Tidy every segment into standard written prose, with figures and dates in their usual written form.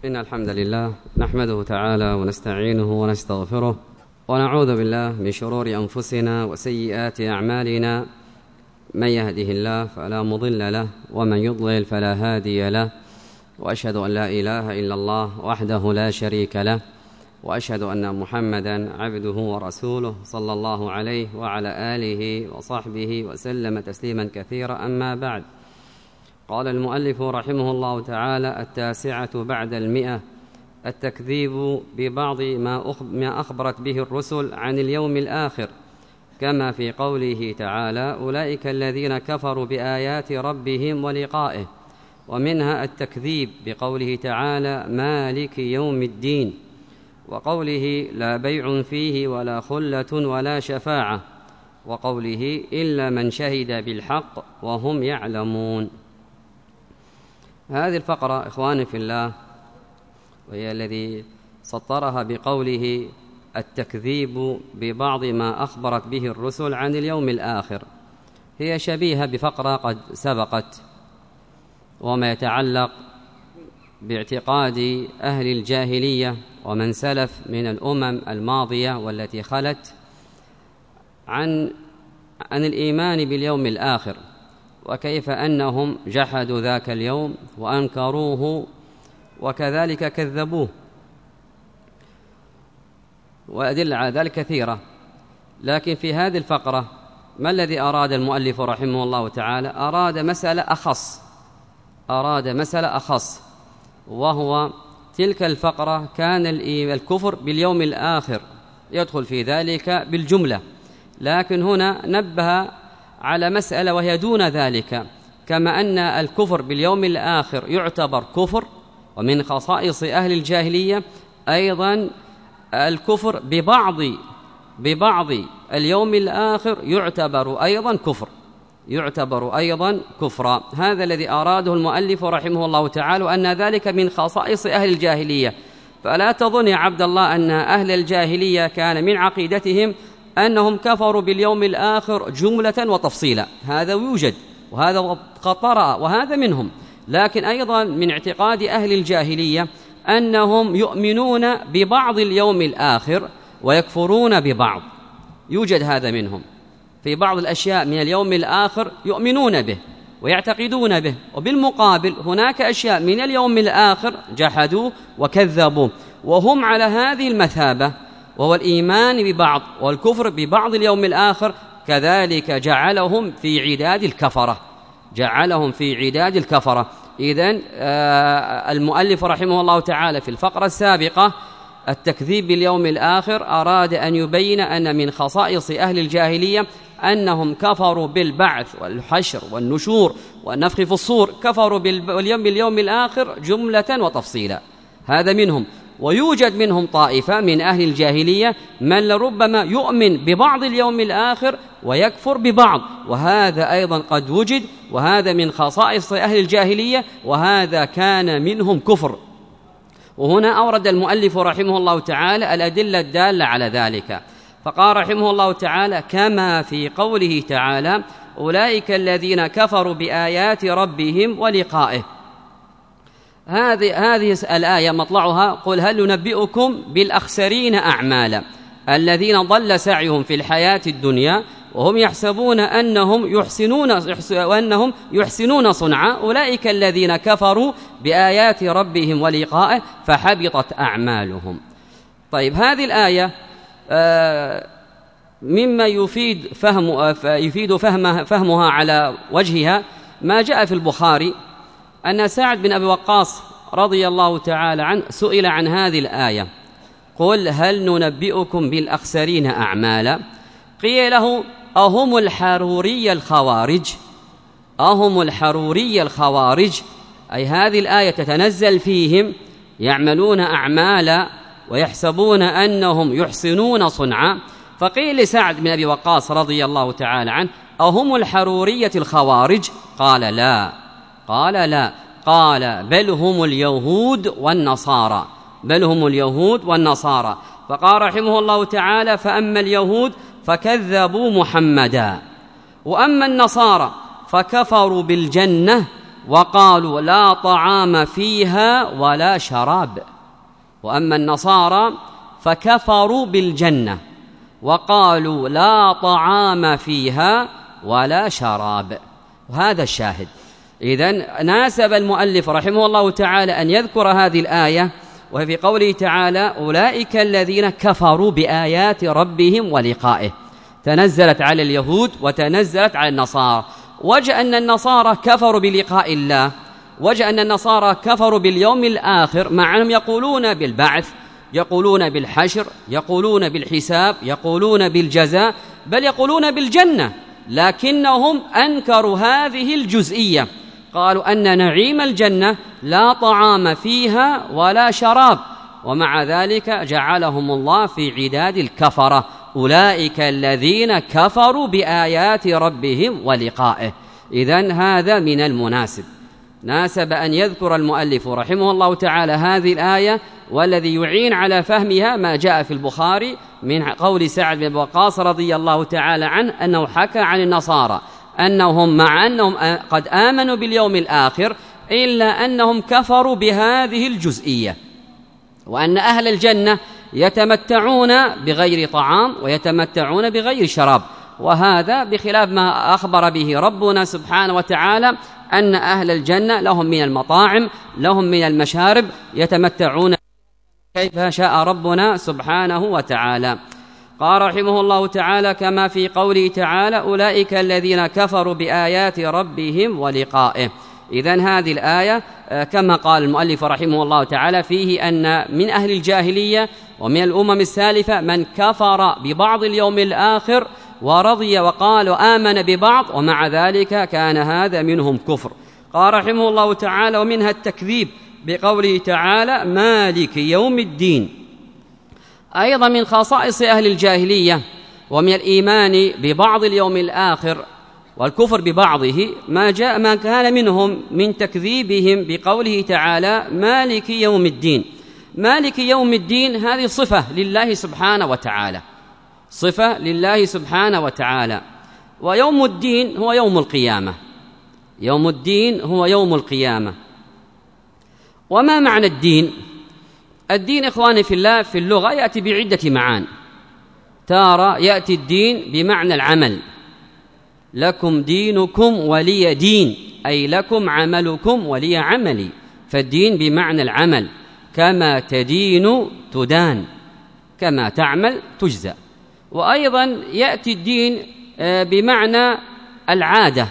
إن الحمد لله نحمده تعالى ونستعينه ونستغفره ونعوذ بالله من شرور أنفسنا وسيئات أعمالنا. من يهده الله فلا مضل له ومن يضلل فلا هادي له، وأشهد أن لا إله إلا الله وحده لا شريك له، وأشهد أن محمدًا عبده ورسوله صلى الله عليه وعلى آله وصحبه وسلم تسليمًا كثيرا. أما بعد، قال المؤلف رحمه الله تعالى: 9 بعد 100 التكذيب ببعض ما أخبرت به الرسل عن اليوم الآخر، كما في قوله تعالى: أولئك الذين كفروا بآيات ربهم ولقائه. ومنها التكذيب بقوله تعالى: مالك يوم الدين، وقوله: لا بيع فيه ولا خلة ولا شفاعة، وقوله: إلا من شهد بالحق وهم يعلمون. هذه الفقرة إخواني في الله، وهي الذي سطرها بقوله: التكذيب ببعض ما أخبرت به الرسل عن اليوم الآخر، هي شبيهة بفقرة قد سبقت، وما يتعلق باعتقاد أهل الجاهلية ومن سلف من الأمم الماضية والتي خلت عن الإيمان باليوم الآخر، وكيف أنهم جحدوا ذاك اليوم وأنكروه وكذلك كذبوه، وأدلة على ذلك كثيرة. لكن في هذه الفقرة ما الذي أراد المؤلف رحمه الله تعالى؟ أراد مسألة أخص، وهو تلك الفقرة كان الكفر باليوم الآخر يدخل في ذلك بالجملة، لكن هنا نبه على مسألة وهي دون ذلك. كما أن الكفر باليوم الآخر يعتبر كفر ومن خصائص أهل الجاهلية، أيضا الكفر ببعض اليوم الآخر يعتبر أيضا كفرا. هذا الذي أراده المؤلف رحمه الله تعالى، وأن ذلك من خصائص أهل الجاهلية. فلا تظن يا عبد الله أن أهل الجاهلية كان من عقيدتهم أنهم كفروا باليوم الآخر جملة وتفصيلا، هذا يوجد وهذا قد طرأ وهذا منهم. لكن أيضا من اعتقاد أهل الجاهلية أنهم يؤمنون ببعض اليوم الآخر ويكفرون ببعض، يوجد هذا منهم. في بعض الأشياء من اليوم الآخر يؤمنون به ويعتقدون به، وبالمقابل هناك أشياء من اليوم الآخر جحدوا وكذبوا، وهم على هذه المثابة، وهو الإيمان ببعض والكفر ببعض اليوم الآخر. كذلك جعلهم في عداد الكفرة. إذن المؤلف رحمه الله تعالى في الفقرة السابقة التكذيب باليوم الآخر أراد أن يبين أن من خصائص أهل الجاهلية أنهم كفروا بالبعث والحشر والنشور والنفخ في الصور، كفروا باليوم الآخر جملة وتفصيلا، هذا منهم. ويوجد منهم طائفة من أهل الجاهلية من لربما يؤمن ببعض اليوم الآخر ويكفر ببعض، وهذا أيضا قد وجد، وهذا من خصائص أهل الجاهلية، وهذا كان منهم كفر. وهنا أورد المؤلف رحمه الله تعالى الأدلة الدالة على ذلك، فقال رحمه الله تعالى: كما في قوله تعالى: أولئك الذين كفروا بآيات ربهم ولقائه. هذه الآية مطلعها: قل هل ننبئكم بالأخسرين أعمالا الذين ضل سعيهم في الحياة الدنيا وهم يحسبون أنهم يحسنون صنعا أولئك الذين كفروا بآيات ربهم ولقائه فحبطت أعمالهم. طيب، هذه الآية مما يفيد فهمها على وجهها ما جاء في البخاري أن سعد بن أبي وقاص رضي الله تعالى عنه سئل عن هذه الآية: قل هل ننبئكم بالأخسرين أعمالا؟ قيل له: أهم الحروري الخوارج، أي هذه الآية تتنزل فيهم يعملون أعمالا ويحسبون أنهم يحسنون صنعا. فقيل لسعد بن أبي وقاص رضي الله تعالى عنه: أهم الحرورية الخوارج؟ قال: لا. قال: بل هم اليهود والنصارى. فقال رحمه الله تعالى: فأما اليهود فكذبوا محمدا، وأما النصارى فكفروا بالجنة وقالوا لا طعام فيها ولا شراب. وأما النصارى فكفروا بالجنة وقالوا لا طعام فيها ولا شراب. وهذا الشاهد. إذن ناسب المؤلف رحمه الله تعالى أن يذكر هذه الآية، وهي في قوله تعالى أولئك الذين كفروا بآيات ربهم ولقائه، تنزلت على اليهود وتنزلت على النصارى. وجه أن النصارى كفروا بلقاء الله، وجه أن النصارى كفروا باليوم الآخر، مع أنهم يقولون بالبعث، يقولون بالحشر، يقولون بالحساب، يقولون بالجزاء، بل يقولون بالجنة، لكنهم أنكروا هذه الجزئية. قالوا أن نعيم الجنة لا طعام فيها ولا شراب، ومع ذلك جعلهم الله في عداد الكفرة، أولئك الذين كفروا بآيات ربهم ولقائه. إذن هذا من المناسب، ناسب أن يذكر المؤلف رحمه الله تعالى هذه الآية، والذي يعين على فهمها ما جاء في البخاري من قول سعد بن وقاص رضي الله تعالى عنه أنه حكى عن النصارى أنهم مع أنهم قد آمنوا باليوم الآخر إلا أنهم كفروا بهذه الجزئية، وأن أهل الجنة يتمتعون بغير طعام ويتمتعون بغير شراب، وهذا بخلاف ما أخبر به ربنا سبحانه وتعالى أن أهل الجنة لهم من المطاعم، لهم من المشارب، يتمتعون كيف شاء ربنا سبحانه وتعالى. قال رحمه الله تعالى كما في قوله تعالى أولئك الذين كفروا بآيات ربهم ولقائه. إذن هذه الآية كما قال المؤلف رحمه الله تعالى فيه أن من أهل الجاهلية ومن الأمم السالفة من كفر ببعض اليوم الآخر ورضي وقال وآمن ببعض، ومع ذلك كان هذا منهم كفر. قال رحمه الله تعالى ومنها التكذيب بقوله تعالى مالك يوم الدين. أيضا من خصائص أهل الجاهلية ومن الإيمان ببعض اليوم الآخر والكفر ببعضه ما كان منهم من تكذيبهم بقوله تعالى مالك يوم الدين. مالك يوم الدين هذه صفة لله سبحانه وتعالى، صفة لله سبحانه وتعالى. ويوم الدين هو يوم القيامة، يوم الدين هو يوم القيامة. وما معنى الدين؟ الدين إخواني في الله في اللغة يأتي بعدة معان. تارة يأتي الدين بمعنى العمل، لكم دينكم ولي دين، أي لكم عملكم ولي عملي، فالدين بمعنى العمل، كما تدين تدان، كما تعمل تجزى. وأيضا يأتي الدين بمعنى العادة،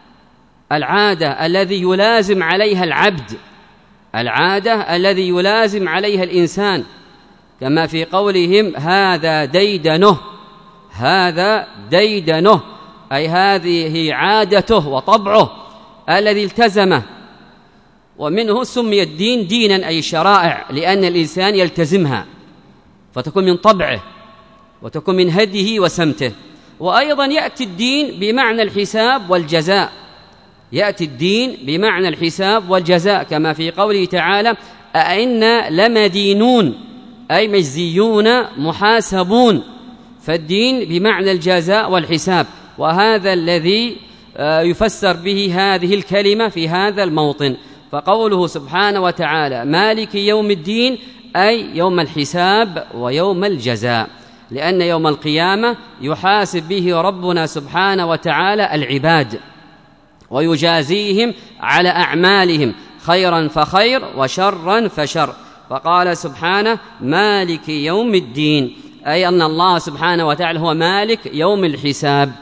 العادة الذي يلازم عليها العبد، العادة الذي يلازم عليها الإنسان، كما في قولهم هذا ديدنه، هذا ديدنه، أي هذه عادته وطبعه الذي التزمه. ومنه سمي الدين دينا أي شرائع، لأن الإنسان يلتزمها فتكون من طبعه وتكون من هديه وسمته. وأيضا يأتي الدين بمعنى الحساب والجزاء، يأتي الدين بمعنى الحساب والجزاء، كما في قوله تعالى أئنا لمدينون، أي مجزيون محاسبون، فالدين بمعنى الجزاء والحساب. وهذا الذي يفسر به هذه الكلمة في هذا الموطن. فقوله سبحانه وتعالى مالك يوم الدين أي يوم الحساب ويوم الجزاء، لأن يوم القيامة يحاسب به ربنا سبحانه وتعالى العباد ويجازيهم على أعمالهم، خيرا فخير وشرا فشر. فقال سبحانه مالك يوم الدين، أي أن الله سبحانه وتعالى هو مالك يوم الحساب.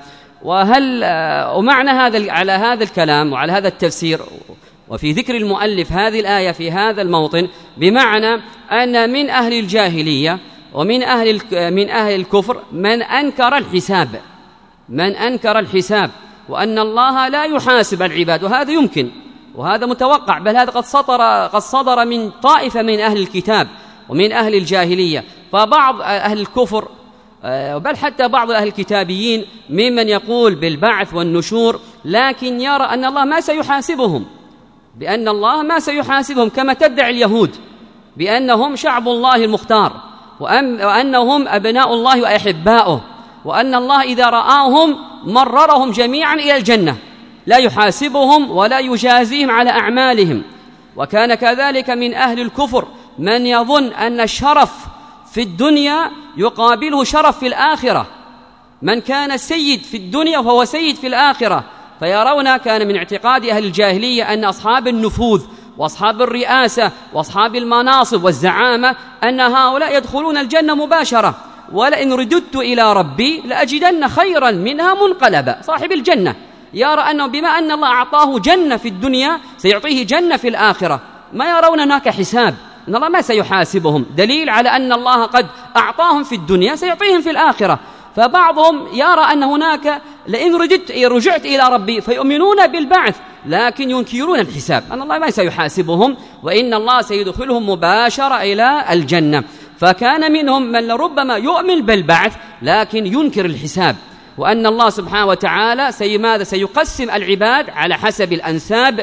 ومعنى هذا على هذا الكلام وعلى هذا التفسير وفي ذكر المؤلف هذه الآية في هذا الموطن بمعنى أن من أهل الجاهلية ومن أهل الكفر من أنكر الحساب، من أنكر الحساب، وأن الله لا يحاسب العباد، وهذا يمكن وهذا متوقع، بل هذا قد صدر من طائفة من أهل الكتاب ومن أهل الجاهلية. فبعض أهل الكفر بل حتى بعض أهل الكتابيين ممن يقول بالبعث والنشور، لكن يرى أن الله ما سيحاسبهم، بأن الله ما سيحاسبهم، كما تدعي اليهود بأنهم شعب الله المختار، وأنهم أبناء الله وأحباؤه، وأن الله إذا رآهم مررهم جميعا إلى الجنة، لا يحاسبهم ولا يجازيهم على أعمالهم. وكان كذلك من أهل الكفر من يظن أن الشرف في الدنيا يقابله شرف في الآخرة، من كان سيد في الدنيا وهو سيد في الآخرة، فيرون كان من اعتقاد أهل الجاهلية أن أصحاب النفوذ وأصحاب الرئاسة وأصحاب المناصب والزعامة أن هؤلاء يدخلون الجنة مباشرة، ولئن رددت إلى ربي لأجدن خيرا منها منقلبا. صاحب الجنة يرى أنه بما أن الله أعطاه جنة في الدنيا سيعطيه جنة في الآخرة، ما يرون هناك حساب، أن الله ما سيحاسبهم، دليل على أن الله قد أعطاهم في الدنيا سيعطيهم في الآخرة. فبعضهم يرى أن هناك لئن رجعت إلى ربي فيؤمنون بالبعث لكن ينكرون الحساب، أن الله ما سيحاسبهم وإن الله سيدخلهم مباشرة إلى الجنة. فكان منهم من لربما يؤمن بالبعث لكن ينكر الحساب، وأن الله سبحانه وتعالى سيقسم العباد على حسب الأنساب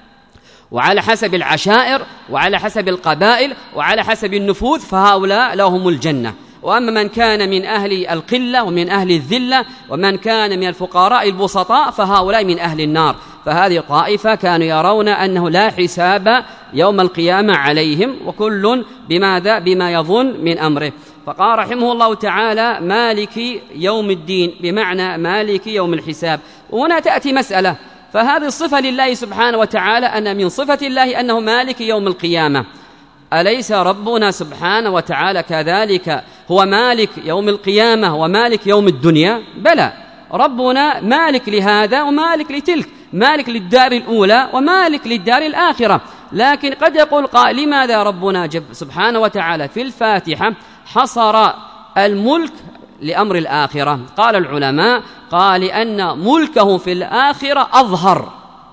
وعلى حسب العشائر وعلى حسب القبائل وعلى حسب النفوذ، فهؤلاء لهم الجنة. وأما من كان من أهل القلة ومن أهل الذلة ومن كان من الفقراء البسطاء فهؤلاء من أهل النار. فهذه طائفة كانوا يرون أنه لا حساب يوم القيامة عليهم، وكل بما يظن من أمره. فقال رحمه الله تعالى مالك يوم الدين، بمعنى مالك يوم الحساب. وهنا تأتي مسألة، فهذه الصفة لله سبحانه وتعالى أن من صفة الله أنه مالك يوم القيامة، أليس ربنا سبحانه وتعالى كذلك هو مالك يوم القيامة ومالك يوم الدنيا؟ بلى، ربنا مالك لهذا ومالك لتلك، مالك للدار الأولى ومالك للدار الآخرة. لكن قد يقول قائل لماذا ربنا سبحانه وتعالى في الفاتحة حصر الملك لأمر الآخرة؟ قال العلماء قال لأن ملكه في الآخرة أظهر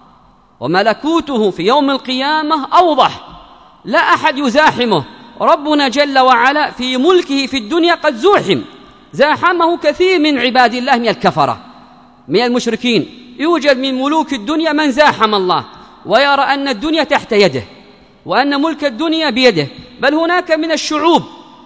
وملكوته في يوم القيامة أوضح، لا أحد يزاحمه. ربنا جل وعلا في ملكه في الدنيا قد زاحمه كثير من عباد الله من الكفرة من المشركين. يوجد من ملوك الدنيا من زاحم الله ويرى أن الدنيا تحت يده وأن ملك الدنيا بيده، بل هناك من الشعوب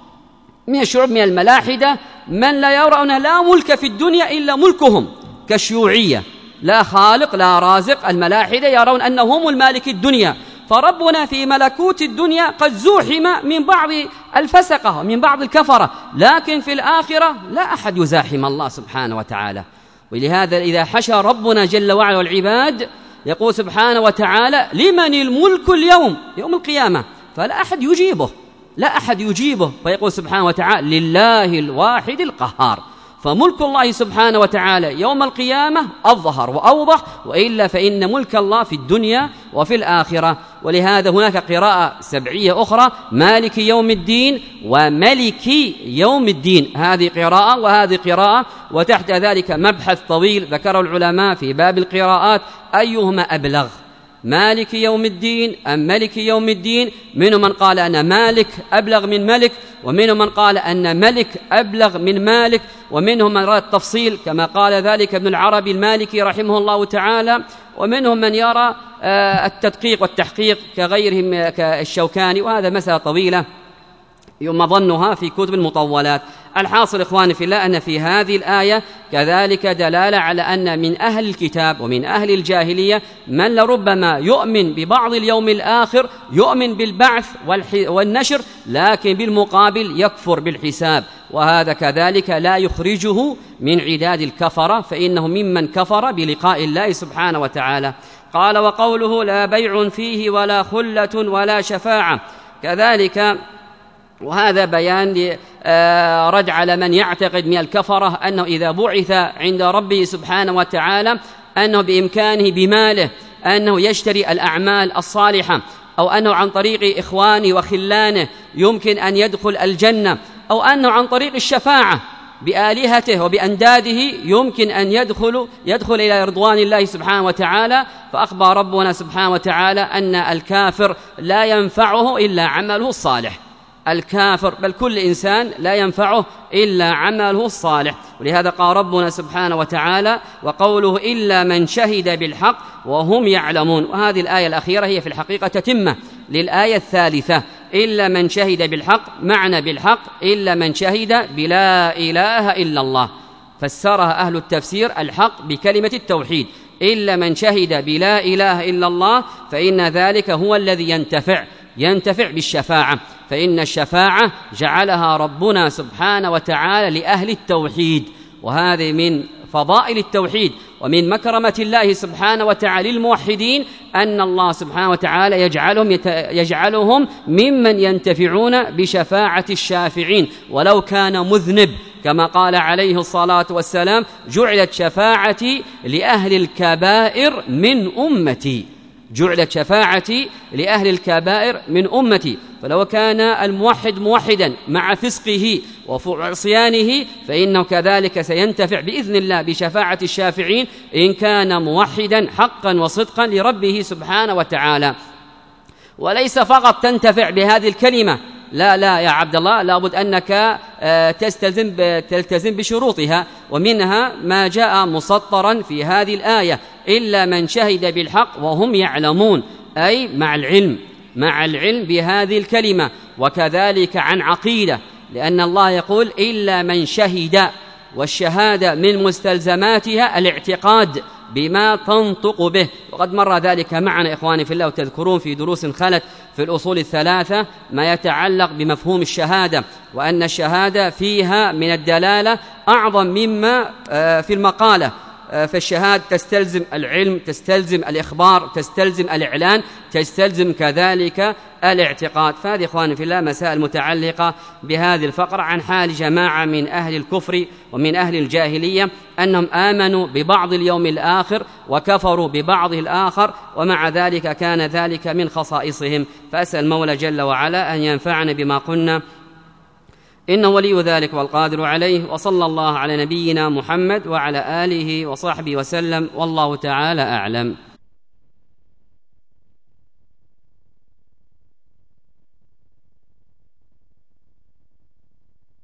من الملاحدة من لا يرون لا ملك في الدنيا إلا ملكهم، كالشيوعية، لا خالق لا رازق. الملاحدة يرون أنهم المالك الدنيا، فربنا في ملكوت الدنيا قد زوحم من بعض الفسقة ومن بعض الكفرة، لكن في الآخرة لا أحد يزاحم الله سبحانه وتعالى. ولهذا إذا حشى ربنا جل وعلا والعباد يقول سبحانه وتعالى لمن الملك اليوم يوم القيامة، فلا أحد يجيبه، فيقول سبحانه وتعالى لله الواحد القهار. فملك الله سبحانه وتعالى يوم القيامة أظهر وأوضح، وإلا فإن ملك الله في الدنيا وفي الآخرة. ولهذا هناك قراءة سبعية أخرى مالك يوم الدين وملك يوم الدين، هذه قراءة وهذه قراءة، وتحت ذلك مبحث طويل ذكره العلماء في باب القراءات أيهما أبلغ، مالك يوم الدين أم ملك يوم الدين. منهم من قال أن مالك أبلغ من ملك، ومنهم من قال أن ملك أبلغ من مالك، ومنهم من رأى التفصيل كما قال ذلك ابن العربي المالكي رحمه الله تعالى، ومنهم من يرى التدقيق والتحقيق كغيرهم كالشوكاني، وهذا مسألة طويلة مظنها في كتب المطولات. الحاصل إخواني في الله أن في هذه الآية كذلك دلالة على أن من أهل الكتاب ومن أهل الجاهلية من لربما يؤمن ببعض اليوم الآخر، يؤمن بالبعث والنشر، لكن بالمقابل يكفر بالحساب، وهذا كذلك لا يخرجه من عداد الكفرة، فإنه ممن كفر بلقاء الله سبحانه وتعالى. قال وقوله لا بيع فيه ولا خلة ولا شفاعة، كذلك وهذا بيان رد على من يعتقد من الكفرة أنه إذا بعث عند ربه سبحانه وتعالى أنه بإمكانه بماله أنه يشتري الأعمال الصالحة، أو أنه عن طريق إخوانه وخلانه يمكن أن يدخل الجنة، أو أنه عن طريق الشفاعة بآلهته وبأنداده يمكن أن يدخل إلى رضوان الله سبحانه وتعالى. فأخبر ربنا سبحانه وتعالى أن الكافر لا ينفعه إلا عمله الصالح، الكافر بل كل إنسان لا ينفعه إلا عمله الصالح. ولهذا قال ربنا سبحانه وتعالى وقوله إلا من شهد بالحق وهم يعلمون، وهذه الآية الأخيرة هي في الحقيقة تتمة للآية الثالثة، إلا من شهد بالحق، معنى بالحق إلا من شهد بلا إله إلا الله، فسرها أهل التفسير الحق بكلمة التوحيد، إلا من شهد بلا إله إلا الله فإن ذلك هو الذي ينتفع بالشفاعة، فإن الشفاعة جعلها ربنا سبحانه وتعالى لأهل التوحيد، وهذه من فضائل التوحيد ومن مكرمة الله سبحانه وتعالى للموحدين أن الله سبحانه وتعالى يجعلهم ممن ينتفعون بشفاعة الشافعين ولو كان مذنب، كما قال عليه الصلاة والسلام: جعلت شفاعتي لأهل الكبائر من أمتي، جعلت شفاعتي لأهل الكبائر من أمتي. فلو كان الموحد موحدا مع فسقه وعصيانه فإنه كذلك سينتفع بإذن الله بشفاعة الشافعين إن كان موحدا حقا وصدقا لربه سبحانه وتعالى. وليس فقط تنتفع بهذه الكلمة، لا يا عبد الله، لابد أنك تلتزم بشروطها، ومنها ما جاء مسطرا في هذه الآية: إلا من شهد بالحق وهم يعلمون، أي مع العلم بهذه الكلمة. وكذلك عن عقيدة، لأن الله يقول: إلا من شهد، والشهادة من مستلزماتها الاعتقاد بما تنطق به، وقد مر ذلك معنا إخواني في الله، وتذكرون في دروس خلت في الأصول الثلاثة ما يتعلق بمفهوم الشهادة، وأن الشهادة فيها من الدلالة أعظم مما في المقالة. فالشهادة تستلزم العلم، تستلزم الإخبار، تستلزم الإعلان، تستلزم كذلك الاعتقاد. فهذه إخواني في الله مسائل متعلقة بهذه الفقرة عن حال جماعة من أهل الكفر ومن أهل الجاهلية، أنهم آمنوا ببعض اليوم الآخر وكفروا ببعضه الآخر، ومع ذلك كان ذلك من خصائصهم. فأسأل المولى جل وعلا أن ينفعنا بما قلنا، إنه ولي ذلك والقادر عليه. وصلى الله على نبينا محمد وعلى آله وصحبه وسلم، والله تعالى أعلم.